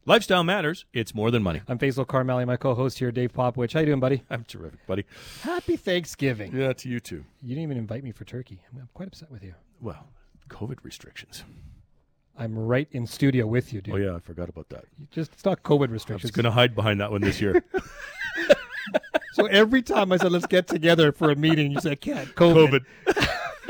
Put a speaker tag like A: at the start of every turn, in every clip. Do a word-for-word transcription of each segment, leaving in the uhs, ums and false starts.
A: Lifestyle matters. It's more than money.
B: I'm Faisal Karmali, my co-host here, Dave Popowich. How you doing, buddy?
A: I'm terrific, buddy.
B: Happy Thanksgiving.
A: Yeah, to you too.
B: You didn't even invite me for turkey. I'm, I'm quite upset with you.
A: Well, COVID restrictions.
B: I'm right in studio with you, dude.
A: Oh, yeah, I forgot about that.
B: You just It's not COVID
A: I
B: restrictions.
A: was going to hide behind that one this year.
B: So every time I said, let's get together for a meeting, you said, I can't. COVID.
A: COVID.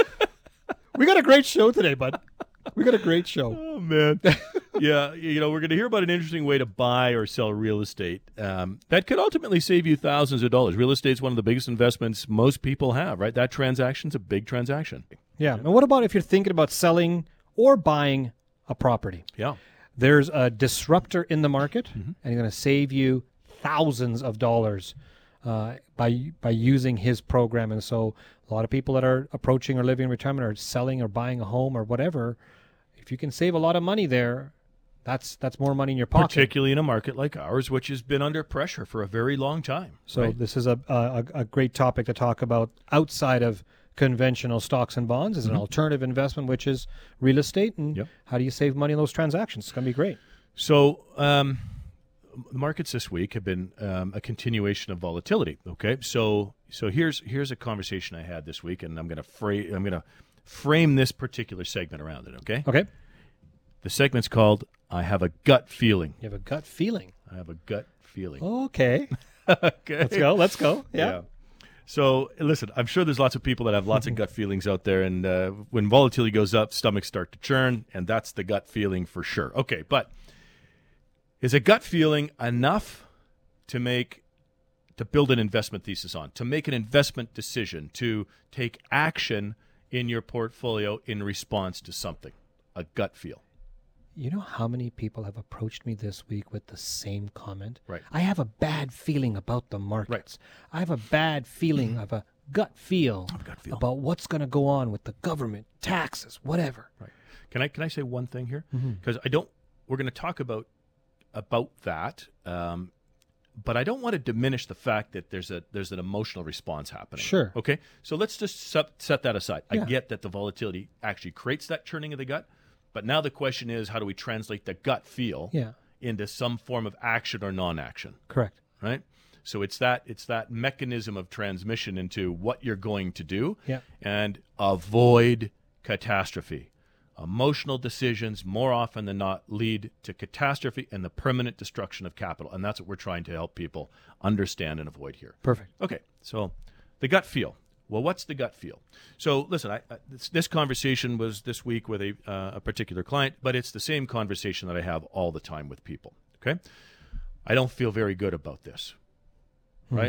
B: We got a great show today, bud. We got a great show.
A: Oh, man. Yeah, you know, we're going to hear about an interesting way to buy or sell real estate um, that could ultimately save you thousands of dollars. Real estate is one of the biggest investments most people have, right? That transaction's a big transaction.
B: Yeah. And what about if you're thinking about selling or buying a property?
A: Yeah.
B: There's a disruptor in the market,
A: Mm-hmm.
B: and he's going to save you thousands of dollars uh, by by using his program. And so a lot of people that are approaching or living in retirement or selling or buying a home or whatever, if you can save a lot of money there, that's that's more money in your pocket.
A: Particularly in a market like ours, which has been under pressure for a very long time.
B: So
A: right?
B: this is a, a a great topic to talk about outside of conventional stocks and bonds. Is an alternative investment, which is real estate, and
A: Yep.
B: how do you save money in those transactions? It's going to be great.
A: So um, the markets this week have been um, a continuation of volatility. Okay, so so here's here's a conversation I had this week, and I'm going to frame I'm going to frame this particular segment around it. Okay,
B: Okay.
A: the segment's called "I Have a Gut Feeling."
B: You have a gut feeling.
A: I have a gut feeling.
B: Okay.
A: Okay,
B: Let's go. Let's go. Yeah.
A: So listen, I'm sure there's lots of people that have lots of gut feelings out there, and uh, when volatility goes up, stomachs start to churn, and that's the gut feeling for sure. Okay, but is a gut feeling enough to make to build an investment thesis on, to make an investment decision, to take action in your portfolio in response to something? A gut feel.
B: You know how many people have approached me this week with the same comment?
A: Right.
B: I have a bad feeling about the markets. I have a bad feeling of a gut feel,
A: gut feel.
B: about what's going to go on with the government, taxes, whatever.
A: Right. Can I can I say one thing here?
B: Mm-hmm.
A: Because I don't. We're going to talk about about that, um, but I don't want to diminish the fact that there's a there's an emotional response happening.
B: Sure.
A: Okay. So let's just set, set that aside.
B: Yeah.
A: I get that the volatility actually creates that churning of the gut, but now the question is, how do we translate the gut feel
B: Yeah,
A: into some form of action or non-action?
B: correct.
A: Right. So it's that it's that mechanism of transmission into what you're going to do,
B: Yeah.
A: and avoid catastrophe. Emotional decisions more often than not lead to catastrophe and the permanent destruction of capital, and that's what we're trying to help people understand and avoid here.
B: Perfect.
A: Okay, so the gut feel. Well, what's the gut feel? So listen, I, I, this, this conversation was this week with a, uh, a particular client, but it's the same conversation that I have all the time with people. Okay, I don't feel very good about this, right?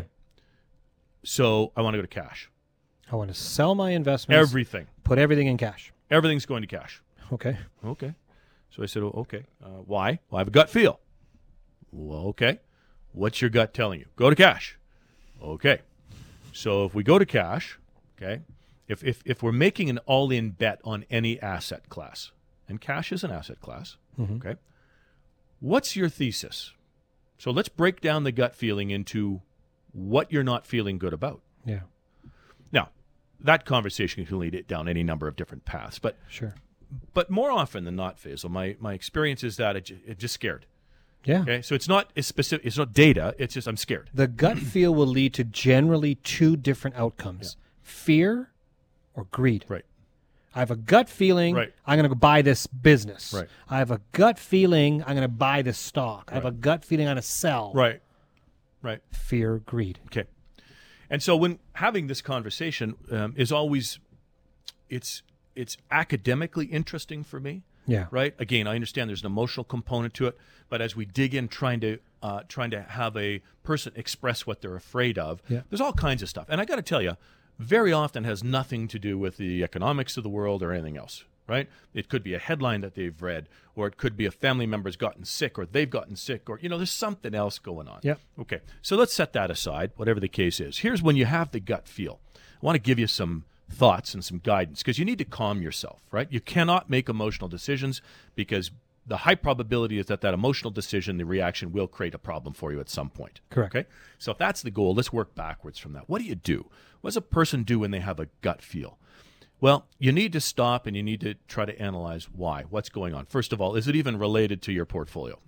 A: So I want to go to cash.
B: I want to sell my investments,
A: Everything.
B: put everything in cash.
A: Everything's going to cash.
B: Okay.
A: Okay. So I said, oh, okay. Uh, why? Well, I have a gut feel. Well, okay. What's your gut telling you? Go to cash. Okay. So if we go to cash, okay, if if, if we're making an all-in bet on any asset class, and cash is an asset class, okay, what's your thesis? So let's break down the gut feeling into what you're not feeling good about.
B: Yeah,
A: Now, that conversation can lead it down any number of different paths, but
B: sure.
A: But more often than not, Faisal, my, my experience is that it, j- it just scared.
B: Yeah.
A: Okay, so it's not it's specific. It's not data. It's just I'm scared.
B: The gut feel will lead to generally two different outcomes: fear or greed.
A: Right.
B: I have a gut feeling
A: Right.
B: I'm going to go buy this business.
A: Right.
B: I have a gut feeling I'm going to buy this stock. I have a gut feeling I'm going to sell.
A: Right. Right.
B: Fear, greed.
A: Okay. And so when having this conversation um, is always, it's it's academically interesting for me.
B: Yeah.
A: Right. Again, I understand there's an emotional component to it, but as we dig in, trying to uh, trying to have a person express what they're afraid of,
B: Yeah.
A: there's all kinds of stuff. And I got to tell you, very often has nothing to do with the economics of the world or anything else. Right. It could be a headline that they've read, or it could be a family member's gotten sick, or they've gotten sick, or you know, there's something else going on.
B: Yeah.
A: Okay. So let's set that aside, whatever the case is. Here's when you have the gut feel. I want to give you some thoughts and some guidance, because you need to calm yourself, right? You cannot make emotional decisions, because the high probability is that that emotional decision, the reaction, will create a problem for you at some point.
B: Correct.
A: Okay? So if that's the goal, let's work backwards from that. What do you do? What does a person do when they have a gut feel? Well, you need to stop and you need to try to analyze why. What's going on? First of all, is it even related to your portfolio?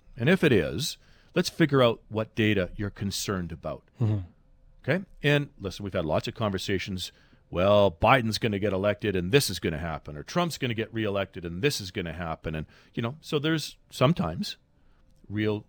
A: And if it is, let's figure out what data you're concerned about.
B: Mm-hmm.
A: Okay? And listen, we've had lots of conversations. Well, Biden's going to get elected and this is going to happen, or Trump's going to get reelected and this is going to happen. And, you know, so there's sometimes real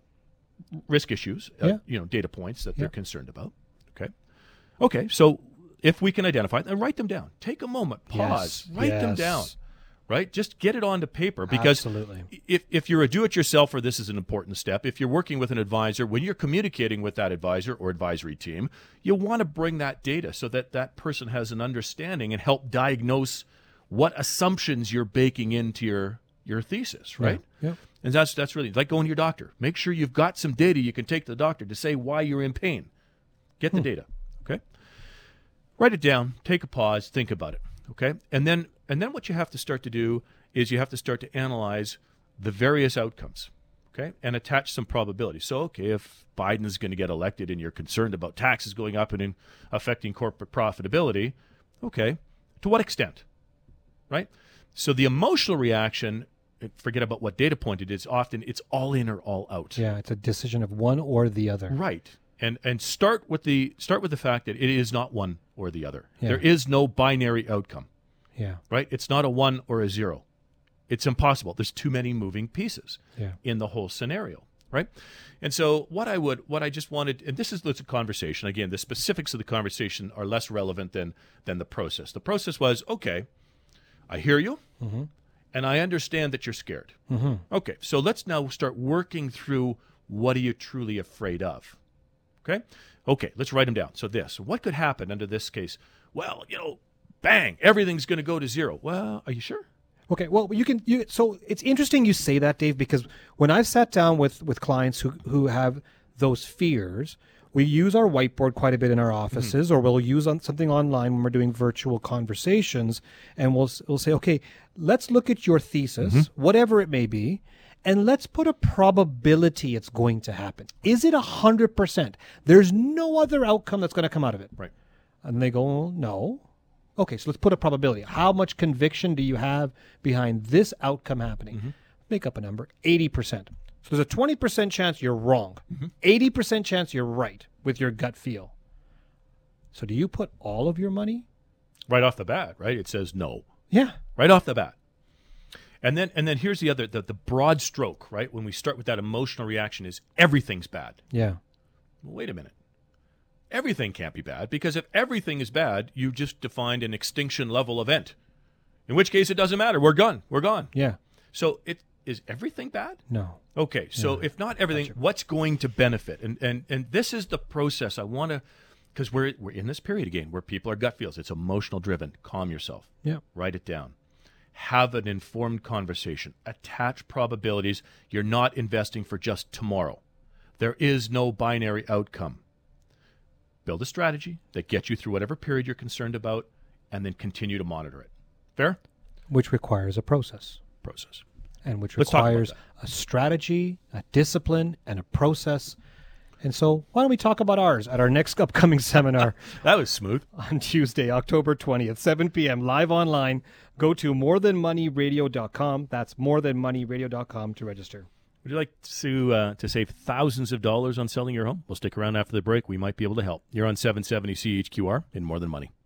A: risk issues, uh,
B: Yeah.
A: you know, data points that
B: Yeah.
A: they're concerned about. Okay? Okay, so if we can identify them, write them down. Take a moment, pause,
B: Yes.
A: write them
B: Yes.
A: down. Right? Just get it onto paper, because
B: Absolutely.
A: if, if you're a do-it-yourselfer, this is an important step. If you're working with an advisor, when you're communicating with that advisor or advisory team, you'll want to bring that data so that that person has an understanding and help diagnose what assumptions you're baking into your, your thesis, right?
B: Yeah. Yeah.
A: And that's that's really like going to your doctor. Make sure you've got some data you can take to the doctor to say why you're in pain. Get the
B: Hmm.
A: data, okay? Write it down, take a pause, think about it, okay? And then and then what you have to start to do is you have to start to analyze the various outcomes, okay? And attach some probability. So, okay, if Biden's going to get elected and you're concerned about taxes going up and in affecting corporate profitability, okay, to what extent, right? So the emotional reaction, forget about what data point it is, often it's all in or all out.
B: Yeah, it's a decision of one or the other.
A: Right. And and start with the start with the fact that it is not one or the other.
B: Yeah.
A: There is no binary outcome,
B: Yeah.
A: right? It's not a one or a zero. It's impossible. There's too many moving pieces
B: Yeah.
A: in the whole scenario, right? And so what I would what I just wanted, and this is it's a conversation. Again, the specifics of the conversation are less relevant than than the process. The process was, okay, I hear you.
B: Mm-hmm.
A: And I understand that you're scared.
B: Mm-hmm.
A: Okay, so let's now start working through what are you truly afraid of. Okay? Okay, let's write them down. So this, what could happen under this case? Well, you know, bang, everything's going to go to zero. Well, are you sure?
B: Okay, well, you can. You, so it's interesting you say that, Dave, because when I've sat down with with clients who who have those fears, we use our whiteboard quite a bit in our offices, mm-hmm. or we'll use on something online when we're doing virtual conversations, and we'll we'll say, okay, let's look at your thesis, mm-hmm. whatever it may be, and let's put a probability it's going to happen. Is it a hundred percent? There's no other outcome that's going to come out of it,
A: right?
B: And they go, no. Okay, so let's put a probability. How much conviction do you have behind this outcome happening? Mm-hmm. Make up a number, eighty percent. So there's a twenty percent chance you're wrong, mm-hmm. eighty percent chance you're right with your gut feel. So do you put all of your money?
A: Right off the bat, right? It says no.
B: Yeah.
A: Right off the bat. And then and then here's the other, the, the broad stroke, right? When we start with that emotional reaction is everything's bad.
B: Yeah.
A: Well, wait a minute. Everything can't be bad, because if everything is bad, you just defined an extinction level event. In which case it doesn't matter. We're gone. We're gone.
B: Yeah.
A: So it is everything bad?
B: No.
A: Okay. So
B: No.
A: if not everything,
B: Gotcha.
A: what's going to benefit? And and and this is the process I want to, because we're we're in this period again where people are gut feels. It's emotional driven. Calm yourself.
B: Yeah.
A: Write it down. Have an informed conversation. Attach probabilities. You're not investing for just tomorrow. There is no binary outcome. Build a strategy that gets you through whatever period you're concerned about, and then continue to monitor it. Fair?
B: Which requires a process.
A: Process.
B: And which
A: Let's talk about
B: requires a strategy, a discipline, and a process. And so why don't we talk about ours at our next upcoming seminar
A: That was smooth.
B: on Tuesday, October twentieth, seven p.m., live online. Go to more than money radio dot com. That's more than money radio dot com to register.
A: Would you like to uh, to save thousands of dollars on selling your home? Well, stick around after the break. We might be able to help. You're on seven seventy C H Q R in More Than Money.